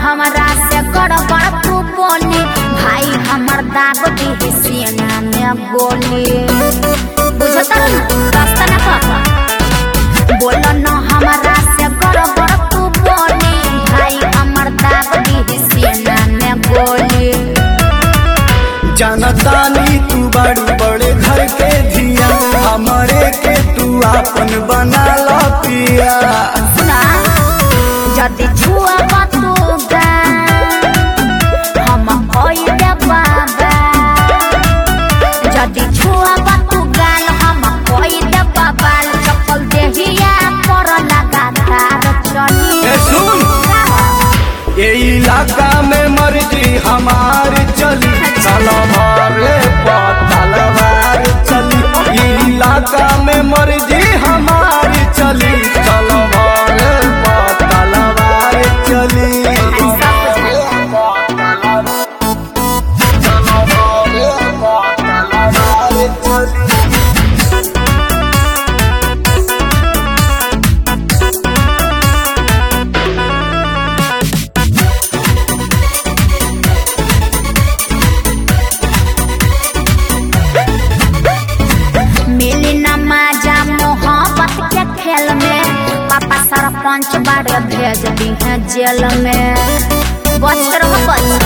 हमरा से गड़बड़ तू बोली भाई हमर दाग दी सीना में गोली बुझता रास्ता ना पापा बोलो न हमरा से गड़बड़ तू बोली भाई हमर दाग दी सीना में गोली जनतानी तू बड़ी बड़े घर के धिया हमारे के तू अपन बना लो पिया सुना जदी छुआ बतूगा हम कोई दे बाबा जदी छुआ बतूगा हम कोई दे बाबा चप्पल देहिया पर लगा तार चली सुन ये इलाका में मर्जी हमारी चली तलवार तलवार चली इलाका में मर्जी हमारी चली तलवार तलवार चली सरपंच बारे भेज दी है जेल में बच रहो बच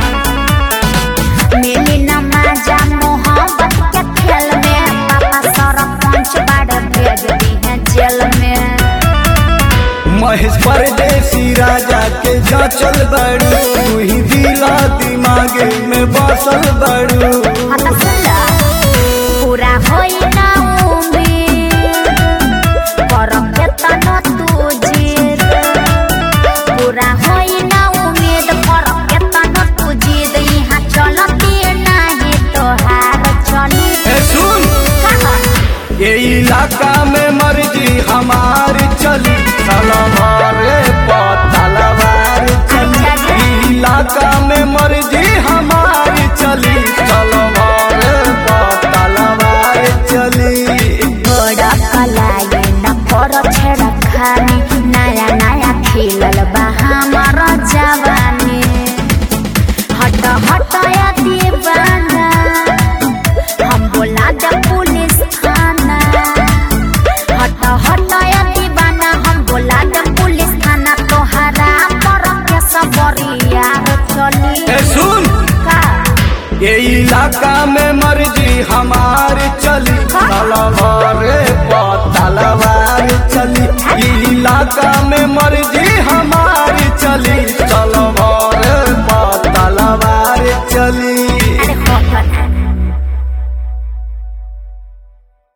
मिली नमाजा मोहब्बत के खेल में पापा सरपंच बारे भेज दी है जेल में महेश परदेसी राजा के जाचल बड़ू तू ही दिला दिमागे में बसल बड़ू पूरा होई ना उम्मीद करम के तनो पूरा होई ना उम्मीद करम के तनो तू जीत यहाँ चलती नहीं तोहार चली सुन ये इलाका में मर्जी हमारी चली तलवार तलवार चली इलाका में मर्जी हमारी चली तलवार तलवार चली बड़ा कलाई न कर छेड़ा खानी नया नया खिलल बा हमार जवानी हट हट या दीवाना हम बोला दे पुलिस थाना हट हट या दीवाना हम बोला दे पुलिस थाना तोहरा पर के सबरिया चली सुन ये इलाका में मर्जी हमारी चली तलवार तलवार चली इलाका में मर्जी